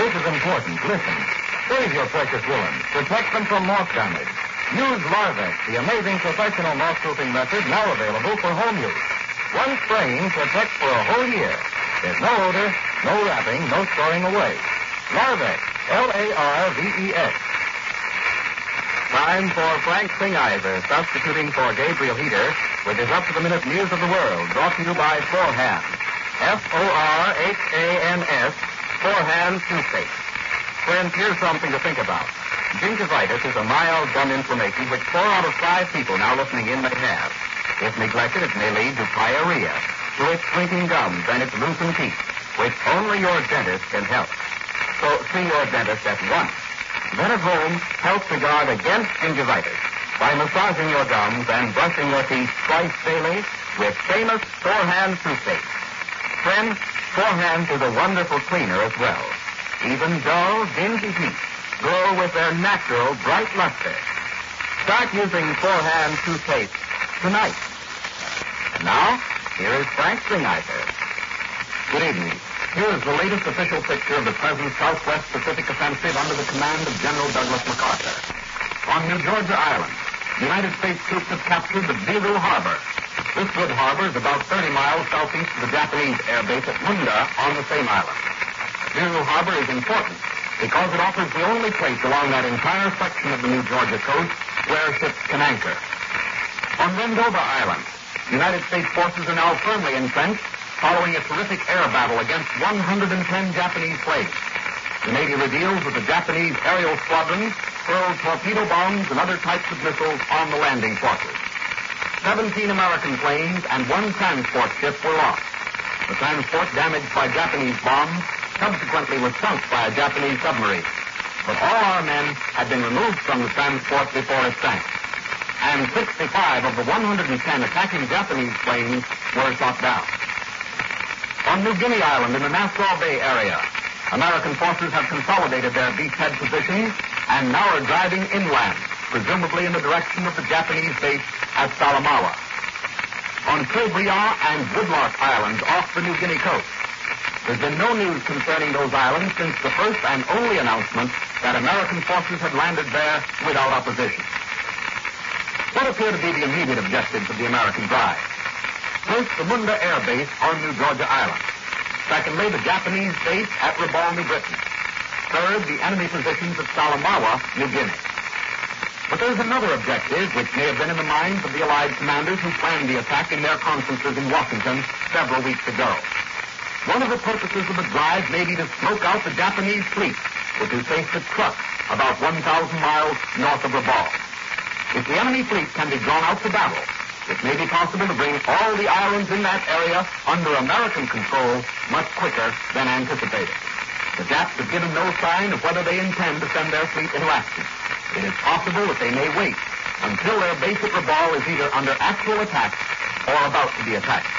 This is important. Listen. Save your precious woolens. Protect them from moth damage. Use Larvex, the amazing professional moth-proofing method now available for home use. One spraying protects for a whole year. There's no odor, no wrapping, no storing away. Larvex, Larvex. Time for Frank Singheiser, substituting for Gabriel Heater, with his up-to-the-minute news of the world, brought to you by Forhans. Forhans, Forhans toothpaste. Friends, here's something to think about. Gingivitis is a mild gum inflammation which 4 out of 5 people now listening in may have. If neglected, it may lead to pyorrhea, to its shrinking gums and its loosened teeth, which only your dentist can help. So see your dentist at once. Then at home, help to guard against gingivitis by massaging your gums and brushing your teeth twice daily with famous Forhans toothpaste. Friends, Forhans is a wonderful cleaner as well. Even dull, dingy teeth glow with their natural bright luster. Start using Forhans toothpaste tonight. And now, here is Frank Singheiser. Good evening. Here is the latest official picture of the present Southwest Pacific Offensive under the command of General Douglas MacArthur. On New Georgia Island, the United States troops have captured the Biru Harbor. This good harbor is about 30 miles southeast of the Japanese air base at Munda on the same island. Biru Harbor is important because it offers the only place along that entire section of the New Georgia coast where ships can anchor. On Rendova Island, the United States forces are now firmly entrenched following a terrific air battle against 110 Japanese planes. The Navy reveals that the Japanese aerial squadron hurled torpedo bombs and other types of missiles on the landing forces. 17 American planes and 1 transport ship were lost. The transport, damaged by Japanese bombs, subsequently was sunk by a Japanese submarine. But all our men had been removed from the transport before it sank. And 65 of the 110 attacking Japanese planes were shot down. On New Guinea Island in the Nassau Bay area, American forces have consolidated their beachhead positions and now are driving inland, presumably in the direction of the Japanese base at Salamaua. On Tilbury and Woodlark Islands off the New Guinea coast, there's been no news concerning those islands since the first and only announcement that American forces had landed there without opposition. What appear to be the immediate objectives of the American drive? First, the Munda Air Base on New Georgia Island. Secondly, the Japanese base at Rabaul, New Britain. Third, the enemy positions at Salamaua, New Guinea. But there's another objective which may have been in the minds of the Allied commanders who planned the attack in their conferences in Washington several weeks ago. One of the purposes of the drive may be to smoke out the Japanese fleet, which is based at Truk, about 1,000 miles north of Rabaul. If the enemy fleet can be drawn out to battle, it may be possible to bring all the islands in that area under American control much quicker than anticipated. The Japs have given no sign of whether they intend to send their fleet into action. It is possible that they may wait until their base at Rabaul is either under actual attack or about to be attacked.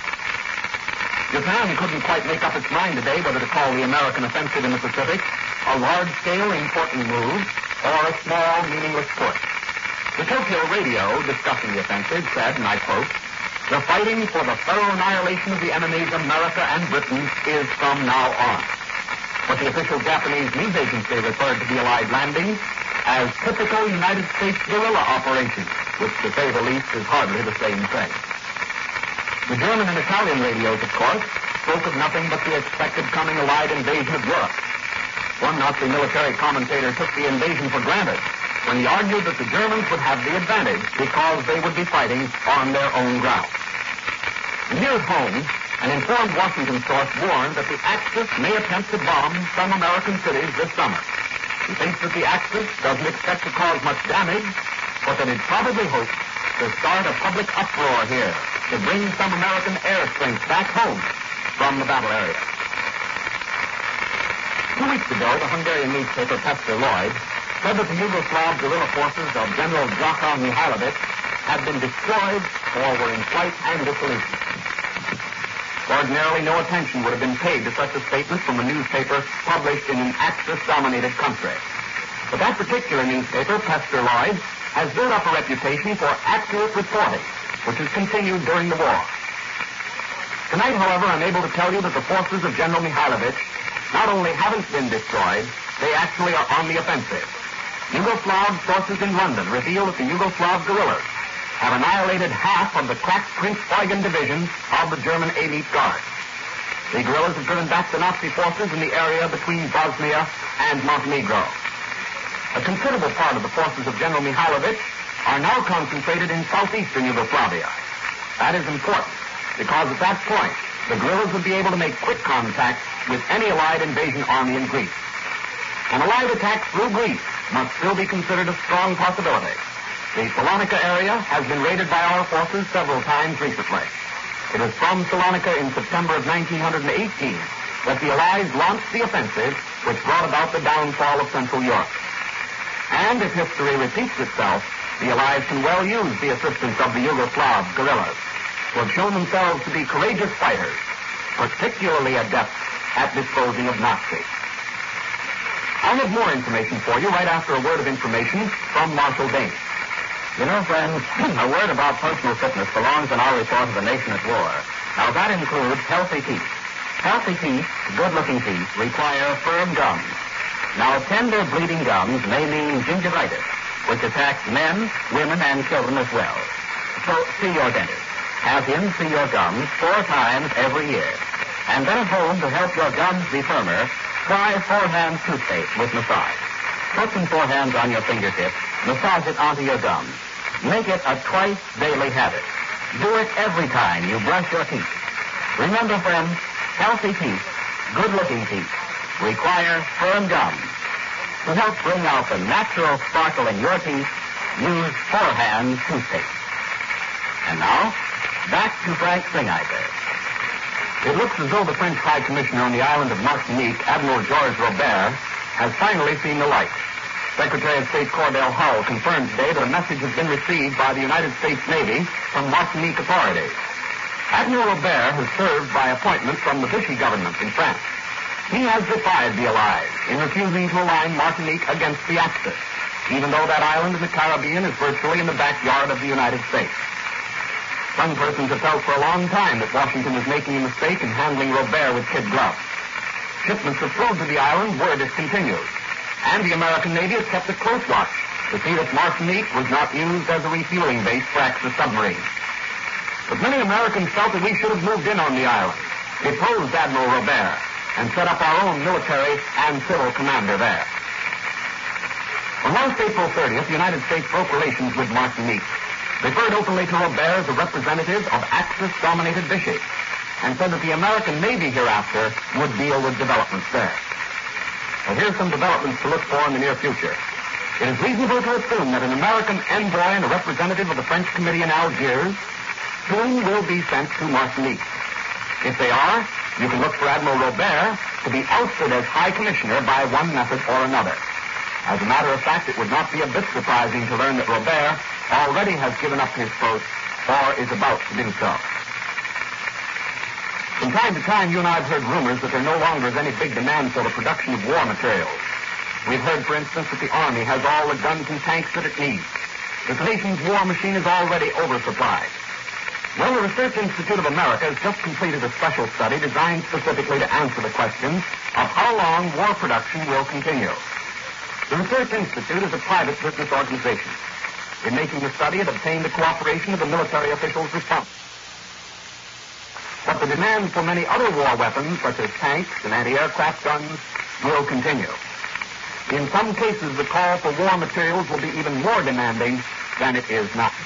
Japan couldn't quite make up its mind today whether to call the American offensive in the Pacific a large-scale important move or a small, meaningless push. The Tokyo radio, discussing the offensive, said, and I quote, "The fighting for the thorough annihilation of the enemies America and Britain is from now on." But the official Japanese news agency referred to the Allied landings as typical United States guerrilla operations, which, to say the least, is hardly the same thing. The German and Italian radios, of course, spoke of nothing but the expected coming Allied invasion of Europe. One Nazi military commentator took the invasion for granted when he argued that the Germans would have the advantage because they would be fighting on their own ground. Near home, an informed Washington source warned that the Axis may attempt to bomb some American cities this summer. He thinks that the Axis doesn't expect to cause much damage, but that it probably hopes to start a public uproar here to bring some American air strength back home from the battle area. 2 weeks ago, the Hungarian newspaper Pester Lloyd said that the Yugoslav guerrilla forces of General Jaka Mihailovic had been destroyed or were in flight and dissolution. Ordinarily, no attention would have been paid to such a statement from a newspaper published in an Axis-dominated country. But that particular newspaper, Pester Lloyd, has built up a reputation for accurate reporting, which has continued during the war. Tonight, however, I'm able to tell you that the forces of General Mihailovic not only haven't been destroyed, they actually are on the offensive. Yugoslav sources in London reveal that the Yugoslav guerrillas have annihilated half of the crack Prince Eugen division of the German elite guard. The guerrillas have driven back the Nazi forces in the area between Bosnia and Montenegro. A considerable part of the forces of General Mihailovich are now concentrated in southeastern Yugoslavia. That is important, because at that point, the guerrillas would be able to make quick contact with any Allied invasion army in Greece. An Allied attack through Greece must still be considered a strong possibility. The Salonika area has been raided by our forces several times recently. It was from Salonika in September of 1918 that the Allies launched the offensive which brought about the downfall of Central Europe. And if history repeats itself, the Allies can well use the assistance of the Yugoslav guerrillas, who have shown themselves to be courageous fighters, particularly adept at disposing of Nazis. I'll have more information for you right after a word of information from Marshal Bain. You know, friends, a word about functional fitness belongs in our report of the nation at war. Now, that includes healthy teeth. Healthy teeth, good-looking teeth, require firm gums. Now, tender, bleeding gums may mean gingivitis, which attacks men, women, and children as well. So, see your dentist. Have him see your gums 4 times every year. And then at home, to help your gums be firmer, try Forehand toothpaste with massage. Put some Forehands on your fingertips, massage it onto your gums. Make it a twice daily habit. Do it every time you brush your teeth. Remember, friends, healthy teeth, good-looking teeth, require firm gums. To help bring out the natural sparkle in your teeth, use Forehand toothpaste. And now, back to Frank Singeiser. It looks as though the French High Commissioner on the island of Martinique, Admiral Georges Robert, has finally seen the light. Secretary of State Cordell Hull confirmed today that a message has been received by the United States Navy from Martinique authorities. Admiral Robert has served by appointment from the Vichy government in France. He has defied the Allies in refusing to align Martinique against the Axis, even though that island in the Caribbean is virtually in the backyard of the United States. Some persons have felt for a long time that Washington was making a mistake in handling Robert with kid gloves. Shipments of food to the island were discontinued, and the American Navy has kept a close watch to see that Martinique was not used as a refueling base for Axis submarines. But many Americans felt that we should have moved in on the island, deposed Admiral Robert, and set up our own military and civil commander there. On last April 30th, the United States broke relations with Martinique, referred openly to Robert as a representative of Axis-dominated Vichy, and said that the American Navy hereafter would deal with developments there. Well, here's some developments to look for in the near future. It is reasonable to assume that an American envoy and a representative of the French Committee in Algiers soon will be sent to Martinique. If they are, you can look for Admiral Robert to be ousted as High Commissioner by one method or another. As a matter of fact, it would not be a bit surprising to learn that Robert already has given up his post or is about to do so. From time to time, you and I have heard rumors that there no longer is any big demand for the production of war materials. We've heard, for instance, that the Army has all the guns and tanks that it needs. That the nation's war machine is already oversupplied. Well, the Research Institute of America has just completed a special study designed specifically to answer the question of how long war production will continue. The Research Institute is a private business organization. In making the study, it obtained the cooperation of the military officials responsible. But the demand for many other war weapons, such as tanks and anti-aircraft guns, will continue. In some cases, the call for war materials will be even more demanding than it is now.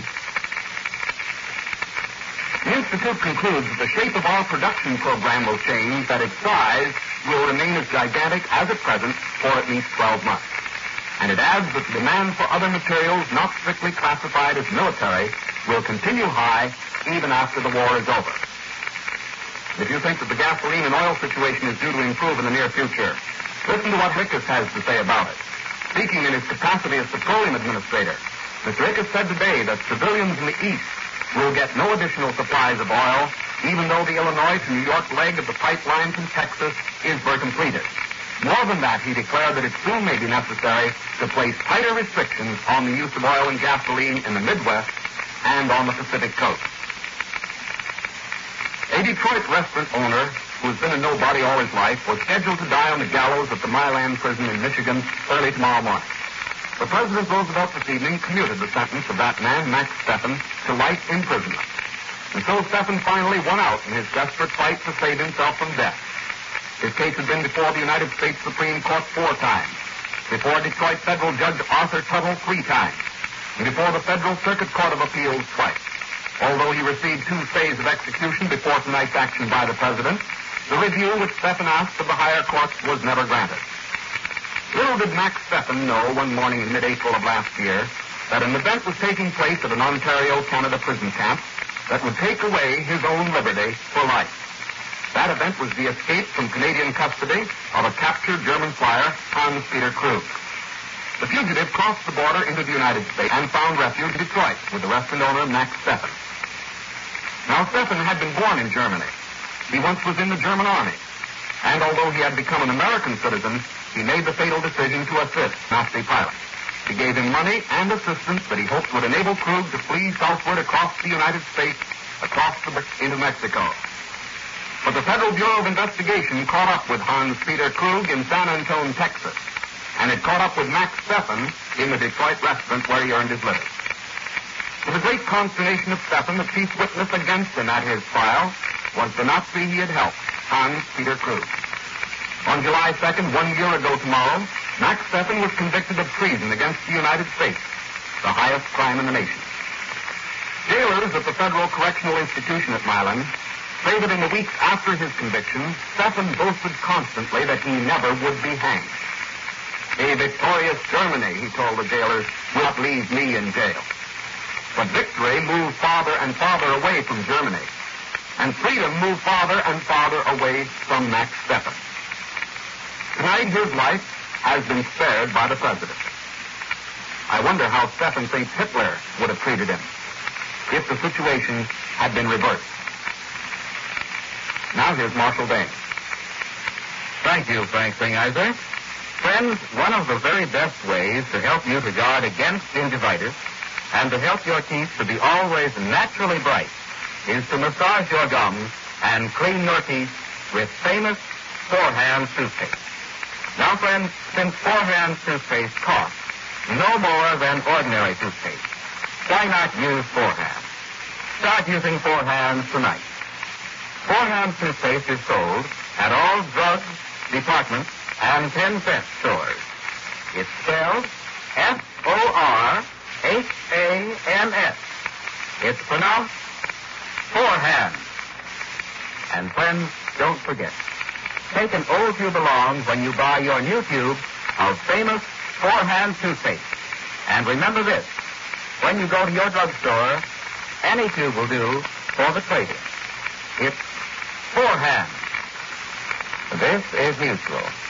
The Institute concludes that the shape of our production program will change, that its size will remain as gigantic as at present for at least 12 months. And it adds that the demand for other materials not strictly classified as military will continue high even after the war is over. If you think that the gasoline and oil situation is due to improve in the near future, listen to what Rickus has to say about it. Speaking in his capacity as petroleum administrator, Mr. Rickus said today that civilians in the East will get no additional supplies of oil, even though the Illinois to New York leg of the pipeline from Texas is completed. More than that, he declared that it soon may be necessary to place tighter restrictions on the use of oil and gasoline in the Midwest and on the Pacific coast. A A Detroit restaurant owner who's been a nobody all his life was scheduled to die on the gallows at the Milan prison in Michigan early tomorrow morning. But President Roosevelt this evening commuted the sentence of that man, Max Steffen, to life imprisonment. And so Steffen finally won out in his desperate fight to save himself from death. His case had been before the United States Supreme Court 4 times, before Detroit Federal Judge Arthur Tuttle 3 times, and before the Federal Circuit Court of Appeals twice. Although he received 2 stays of execution before tonight's action by the President, the review which Steffen asked of the higher courts was never granted. Little did Max Steffen know one morning in mid-April of last year that an event was taking place at an Ontario, Canada prison camp that would take away his own liberty for life. That event was the escape from Canadian custody of a captured German flyer, Hans-Peter Krug. The fugitive crossed the border into the United States and found refuge in Detroit with the restaurant owner, Max Steffen. Now, Steffen had been born in Germany. He once was in the German army. And although he had become an American citizen, he made the fatal decision to assist Nazi pilots. He gave him money and assistance that he hoped would enable Krug to flee southward across the United States, into Mexico. But the Federal Bureau of Investigation caught up with Hans-Peter Krug in San Antonio, Texas, and it caught up with Max Steffen in the Detroit restaurant where he earned his living. To the great consternation of Steffen, the chief witness against him at his trial was the Nazi he had helped, Hans-Peter Krug. On July 2nd, 1 year ago tomorrow, Max Steffen was convicted of treason against the United States, the highest crime in the nation. Jailers at the Federal Correctional Institution at Milan say that in the weeks after his conviction, Steffen boasted constantly that he never would be hanged. A victorious Germany, he told the jailers, will not leave me in jail. But victory moved farther and farther away from Germany, and freedom moved farther and farther away from Max Steffen. Tonight, his life has been spared by the President. I wonder how Steffen thinks Hitler would have treated him if the situation had been reversed. Now here's Marshall Bain. Thank you, Frank Singeiser. Friends, one of the very best ways to help you to guard against gingivitis and to help your teeth to be always naturally bright is to massage your gums and clean your teeth with famous Four-Hand toothpaste. Now, friends, since Four-Hand toothpaste costs no more than ordinary toothpaste, why not use Four-Hand? Start using Four-Hand tonight. Four-Hand toothpaste is sold at all drug, department, and 10-cent stores. It's spelled Fourhans. It's pronounced Four-Hand. And friends, don't forget, take an old tube along when you buy your new tube of famous Four-Hand toothpaste. And remember this, when you go to your drugstore, any tube will do for the trade-in. It's Four-Hand. This is Mutual.